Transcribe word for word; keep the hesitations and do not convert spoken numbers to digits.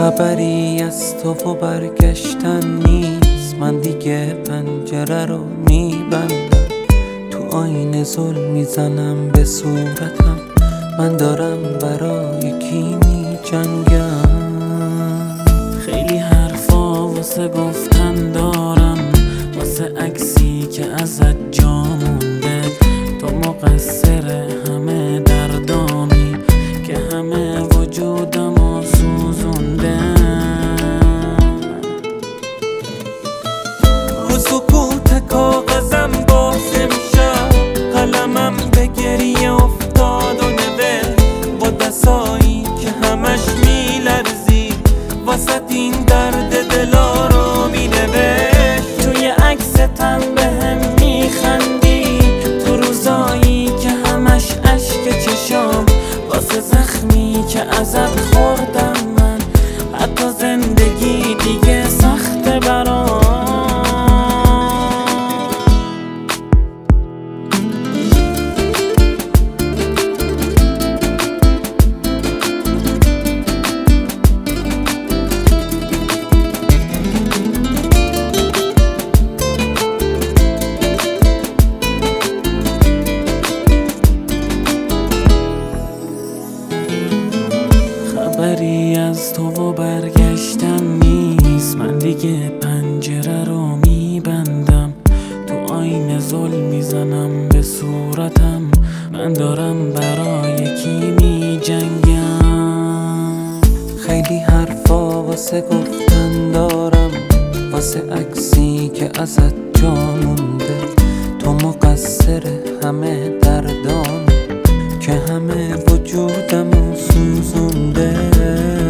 خبری از تو و برگشتن نیست، من دیگه پنجره رو میبندم، تو آینه زل میزنم به صورتم، من دارم برای کی میجنگم. خیلی حرفا واسه گفتن دارم، واسه عکسی که ازت جا مونده، تو مقصر همه دردامی که همه وجودمو سوزونده. رو سکوت کاغذم باز امشب قلمم به گریه افتاد و نوشت با دستایی که همش میلرزی واسه این درد دلا رو مینوشت. توی عکستم بهم میخندی، تو روزایی که همش اشک چشام، واسه زخمی که ازت خوردم من، حتی زندگی دیگه سخته برام. خبری از تو و برگشتن نیست، من دیگه پنجره رو میبندم، تو آینه زل میزنم به صورتم، من دارم برای کی میجنگم. خیلی حرفا واسه گفتن دارم، واسه عکسی که ازت جا مونده، تو مقصر همه دردام که همه وجودمو سوزونده.